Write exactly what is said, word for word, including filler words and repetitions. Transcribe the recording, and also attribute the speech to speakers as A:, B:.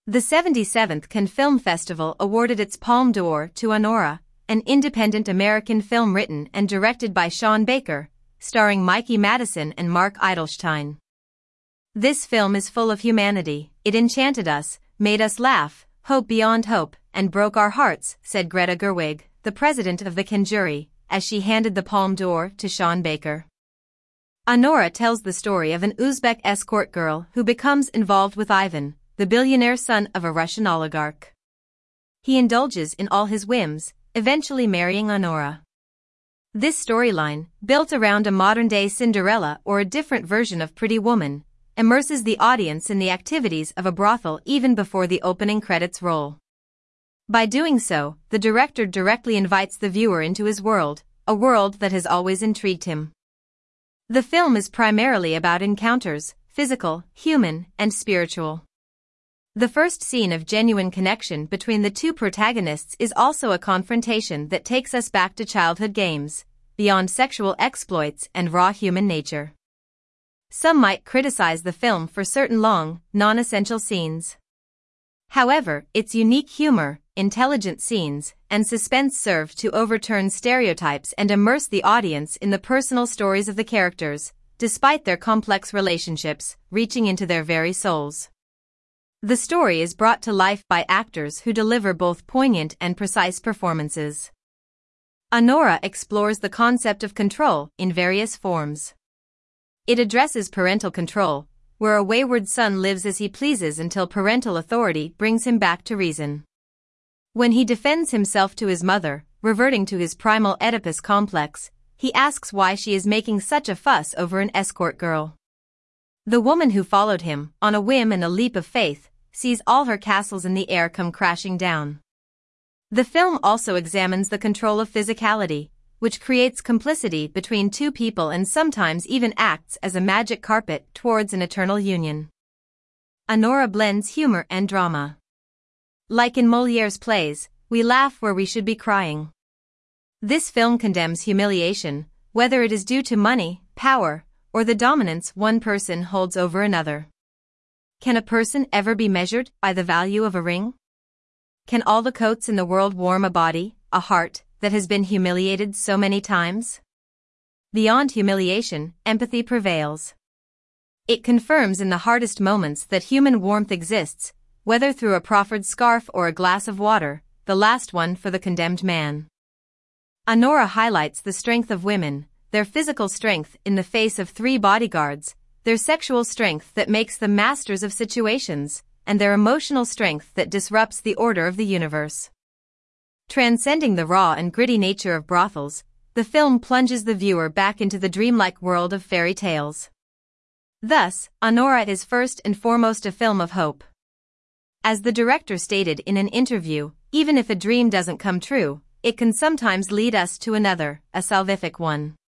A: The seventy-seventh Cannes Film Festival awarded its Palme d'Or to Anora, an independent American film written and directed by Sean Baker, starring Mikey Madison and Mark Eidelstein. This film is full of humanity. It enchanted us, made us laugh, hope beyond hope, and broke our hearts, said Greta Gerwig, the president of the Cannes jury, as she handed the Palme d'Or to Sean Baker. Anora tells the story of an Uzbek escort girl who becomes involved with Ivan, the billionaire son of a Russian oligarch. He indulges in all his whims, eventually marrying Anora. This storyline, built around a modern-day Cinderella or a different version of Pretty Woman, immerses the audience in the activities of a brothel even before the opening credits roll. By doing so, the director directly invites the viewer into his world, a world that has always intrigued him. The film is primarily about encounters, physical, human, and spiritual. The first scene of genuine connection between the two protagonists is also a confrontation that takes us back to childhood games, beyond sexual exploits and raw human nature. Some might criticize the film for certain long, non-essential scenes. However, its unique humor, intelligent scenes, and suspense serve to overturn stereotypes and immerse the audience in the personal stories of the characters, despite their complex relationships, reaching into their very souls. The story is brought to life by actors who deliver both poignant and precise performances. Anora explores the concept of control in various forms. It addresses parental control, where a wayward son lives as he pleases until parental authority brings him back to reason. When he defends himself to his mother, reverting to his primal Oedipus complex, he asks why she is making such a fuss over an escort girl. The woman who followed him, on a whim and a leap of faith, sees all her castles in the air come crashing down. The film also examines the control of physicality, which creates complicity between two people and sometimes even acts as a magic carpet towards an eternal union. Anora blends humor and drama. Like in Molière's plays, we laugh where we should be crying. This film condemns humiliation, whether it is due to money, power, or the dominance one person holds over another. Can a person ever be measured by the value of a ring? Can all the coats in the world warm a body, a heart, that has been humiliated so many times? Beyond humiliation, empathy prevails. It confirms in the hardest moments that human warmth exists, whether through a proffered scarf or a glass of water, the last one for the condemned man. Anora highlights the strength of women, their physical strength in the face of three bodyguards, their sexual strength that makes them masters of situations, and their emotional strength that disrupts the order of the universe. Transcending the raw and gritty nature of brothels, the film plunges the viewer back into the dreamlike world of fairy tales. Thus, Anora is first and foremost a film of hope. As the director stated in an interview, even if a dream doesn't come true, it can sometimes lead us to another, a salvific one.